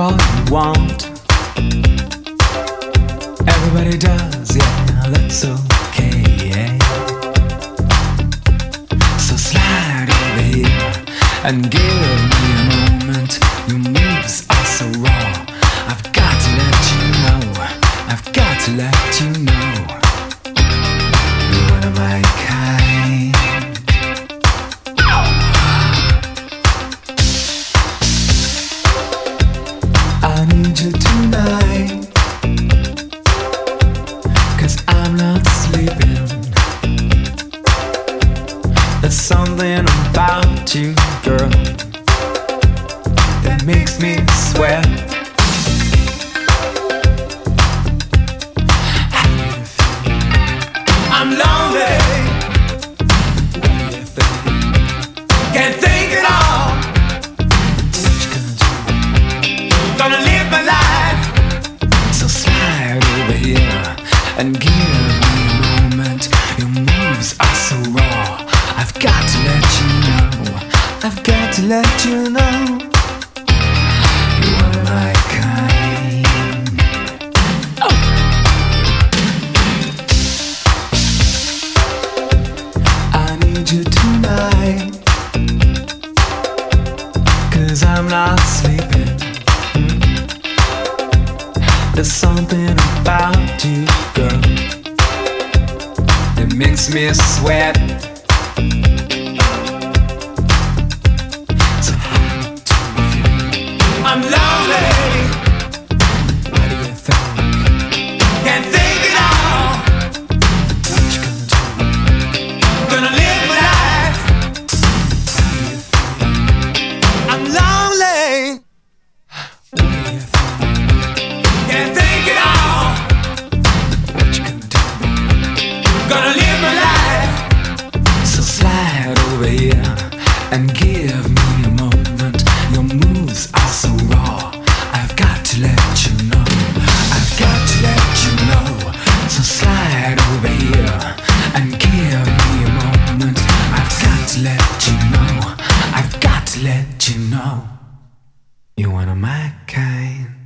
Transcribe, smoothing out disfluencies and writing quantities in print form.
all you want. Everybody does, yeah, that's okay, yeah. So slide over here and give me a moment. Your moves are so raw. I've got to let you know. I've got to let you know. You're one of my kind. I need you tonight, 'cause I'm not sleeping. There's something about you, girl, that makes me sweat. How do you feel? I'm lonely. What do you think? Can't think at all. What you gonna do? Gonna live my life. So slide over here and give me a moment. Your moves are so raw. I've got to let you know. I've got to let you know. You're one of my kind. Oh. I need you tonight, 'cause I'm not sleeping. There's something about you, girl, that makes me sweat. So how do you feel? I'm lonely. What do you think? Can't think at all. What you gonna do? Gonna live my life. How do you feel? I'm lonely. What do you think? Can't think at all. What you gonna do? Gonna live my life. So slide over here and give me a moment. Your moves are so raw. I've got to let you know. I've got to let you know. So slide over here and give me a moment. I've got to let you know. I've got to let you know. You're one of my kind.